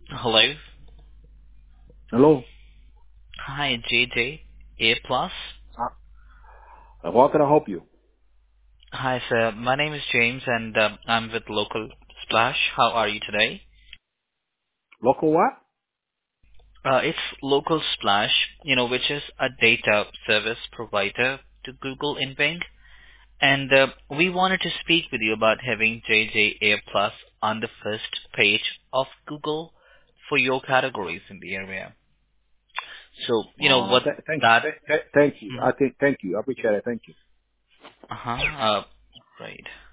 Hello. Hello. Hi, JJ. A plus. How can I help you? Hi, sir. My name is James, and I'm with Local Splash. How are you today? Local what? It's Local Splash, which is a data service provider to Google in Bing, and we wanted to speak with you about having JJ A plus on the first page of Google for your categories in the area. So, what Thank you. that. Thank you. Mhm. Thank you. I appreciate it. Thank you. Uh-huh. Right.